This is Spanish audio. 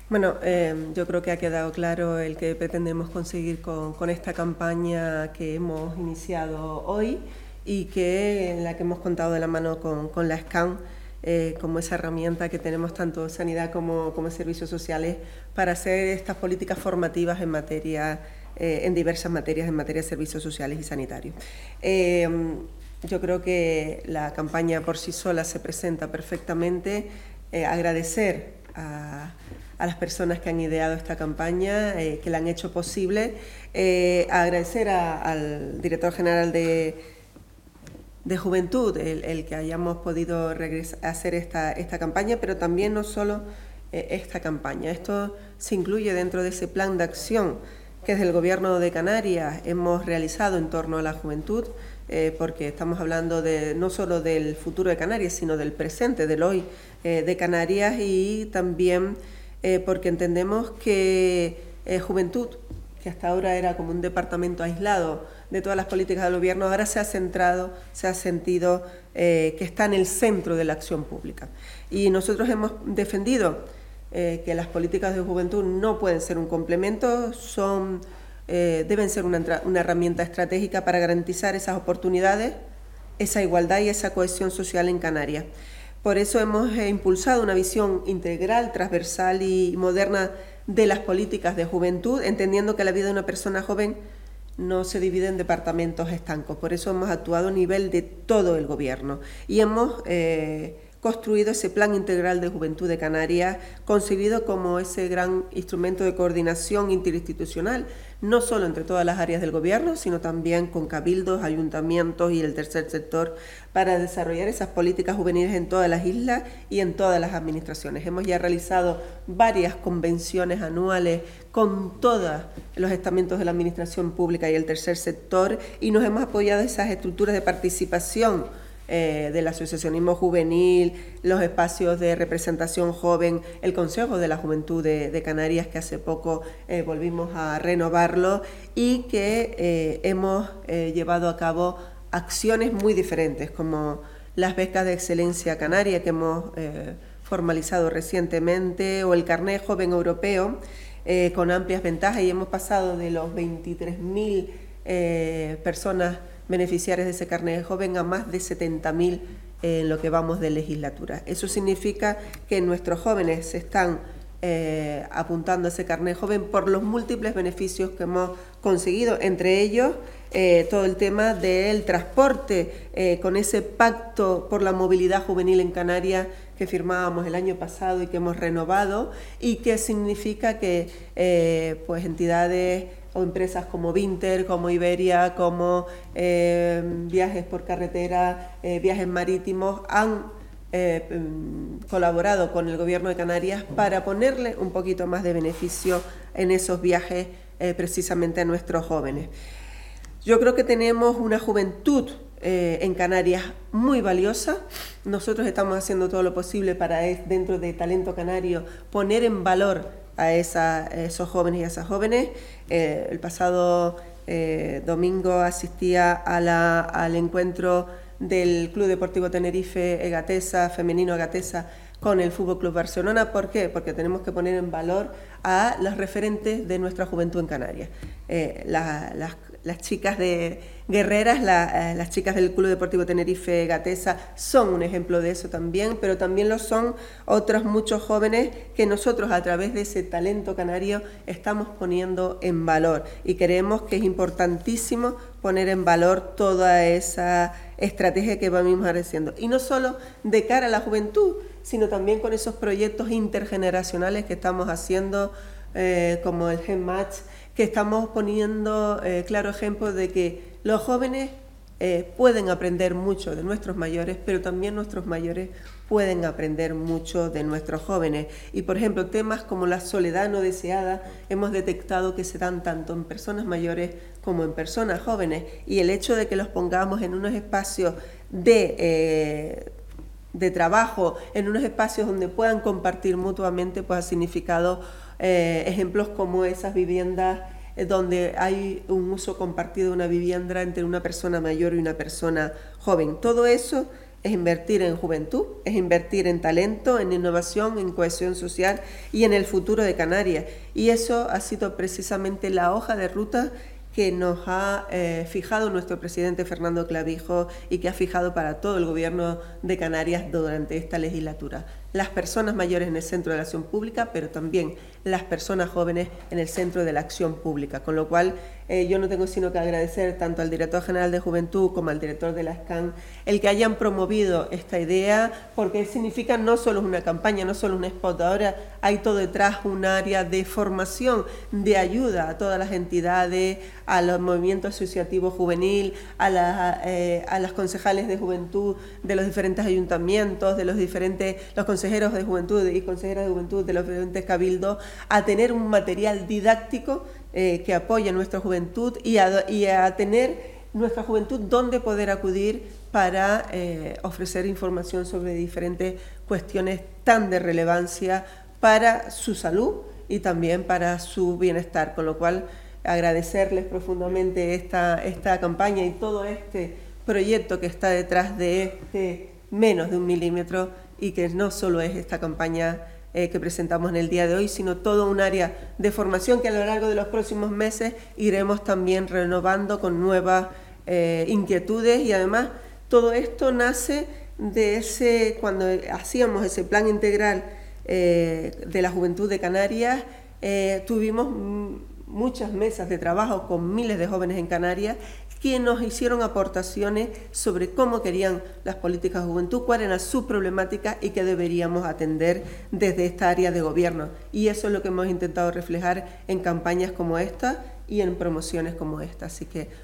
Bueno, yo creo que ha quedado claro el que pretendemos conseguir con esta campaña que hemos iniciado hoy y en la que hemos contado de la mano con la SCAN como esa herramienta que tenemos tanto sanidad como servicios sociales para hacer estas políticas formativas en materia, en diversas materias, en materia de servicios sociales y sanitarios. Yo creo que la campaña por sí sola se presenta perfectamente. Agradecer a las personas que han ideado esta campaña, que la han hecho posible. Agradecer al director general de Juventud el que hayamos podido hacer esta campaña, pero también no solo esta campaña. Esto se incluye dentro de ese plan de acción que desde el Gobierno de Canarias hemos realizado en torno a la juventud, porque estamos hablando no solo del futuro de Canarias, sino del presente, del hoy de Canarias, y también porque entendemos que Juventud, que hasta ahora era como un departamento aislado de todas las políticas del Gobierno, ahora se ha centrado, se ha sentido que está en el centro de la acción pública. Y nosotros hemos defendido que las políticas de juventud no pueden ser un complemento, deben ser una herramienta estratégica para garantizar esas oportunidades, esa igualdad y esa cohesión social en Canarias. Por eso hemos impulsado una visión integral, transversal y moderna de las políticas de juventud, entendiendo que la vida de una persona joven no se divide en departamentos estancos. Por eso hemos actuado a nivel de todo el Gobierno y hemos construido ese Plan Integral de Juventud de Canarias, concebido como ese gran instrumento de coordinación interinstitucional, no solo entre todas las áreas del Gobierno, sino también con cabildos, ayuntamientos y el tercer sector, para desarrollar esas políticas juveniles en todas las islas y en todas las administraciones. Hemos ya realizado varias convenciones anuales con todos los estamentos de la administración pública y el tercer sector, y nos hemos apoyado en esas estructuras de participación del asociacionismo juvenil, los espacios de representación joven, el Consejo de la Juventud de Canarias, que hace poco volvimos a renovarlo, y que hemos llevado a cabo acciones muy diferentes, como las becas de excelencia canaria que hemos formalizado recientemente, o el carnet joven europeo, con amplias ventajas, y hemos pasado de los 23.000 personas beneficiarias de ese carnet joven a más de 70.000 en lo que vamos de legislatura. Eso significa que nuestros jóvenes se están apuntando a ese carnet joven por los múltiples beneficios que hemos conseguido, entre ellos todo el tema del transporte, con ese pacto por la movilidad juvenil en Canarias que firmábamos el año pasado y que hemos renovado, y que significa que pues entidades o empresas como Vinter, como Iberia, como Viajes por Carretera, Viajes Marítimos, han colaborado con el Gobierno de Canarias para ponerle un poquito más de beneficio en esos viajes precisamente a nuestros jóvenes. Yo creo que tenemos una juventud en Canarias muy valiosa. Nosotros estamos haciendo todo lo posible para, dentro de Talento Canario, poner en valor a esos jóvenes y a esas jóvenes. El pasado domingo asistía al encuentro del Club Deportivo Tenerife Egatesa, femenino Egatesa, con el Fútbol Club Barcelona. ¿Por qué? Porque tenemos que poner en valor a los referentes de nuestra juventud en Canarias. Las chicas guerreras, las chicas del Club Deportivo Tenerife Gatesa son un ejemplo de eso también, pero también lo son otros muchos jóvenes que nosotros a través de ese talento canario estamos poniendo en valor, y creemos que es importantísimo poner en valor toda esa estrategia que vamos haciendo, y no solo de cara a la juventud, sino también con esos proyectos intergeneracionales que estamos haciendo, como el Gen Match, que estamos poniendo claro ejemplo de que los jóvenes pueden aprender mucho de nuestros mayores, pero también nuestros mayores pueden aprender mucho de nuestros jóvenes. Y, por ejemplo, temas como la soledad no deseada hemos detectado que se dan tanto en personas mayores como en personas jóvenes, y el hecho de que los pongamos en unos espacios de trabajo, en unos espacios donde puedan compartir mutuamente, pues ha significado ejemplos como esas viviendas donde hay un uso compartido de una vivienda entre una persona mayor y una persona joven. Todo eso es invertir en juventud, es invertir en talento, en innovación, en cohesión social y en el futuro de Canarias. Y eso ha sido precisamente la hoja de ruta que nos ha fijado nuestro presidente Fernando Clavijo y que ha fijado para todo el Gobierno de Canarias durante esta legislatura. Las personas mayores en el centro de la acción pública, pero también las personas jóvenes en el centro de la acción pública. Con lo cual, yo no tengo sino que agradecer tanto al director general de Juventud como al director de la SCAN el que hayan promovido esta idea, porque significa no solo una campaña, no solo un spot, ahora hay todo detrás un área de formación, de ayuda a todas las entidades, a los movimientos asociativos juvenil, a las concejales de juventud de los diferentes ayuntamientos, de los consejeros de juventud y consejeras de juventud de los diferentes cabildos, a tener un material didáctico que apoye a nuestra juventud y a tener nuestra juventud donde poder acudir para ofrecer información sobre diferentes cuestiones tan de relevancia para su salud y también para su bienestar, con lo cual agradecerles profundamente esta campaña y todo este proyecto que está detrás de este menos de 1 milímetro y que no solo es esta campaña que presentamos en el día de hoy, sino todo un área de formación que a lo largo de los próximos meses iremos también renovando con nuevas inquietudes y además todo esto nace de cuando hacíamos ese plan integral de la juventud de Canarias, tuvimos muchas mesas de trabajo con miles de jóvenes en Canarias que nos hicieron aportaciones sobre cómo querían las políticas de juventud, cuál era su problemática y qué deberíamos atender desde esta área de gobierno. Y eso es lo que hemos intentado reflejar en campañas como esta y en promociones como esta. Así que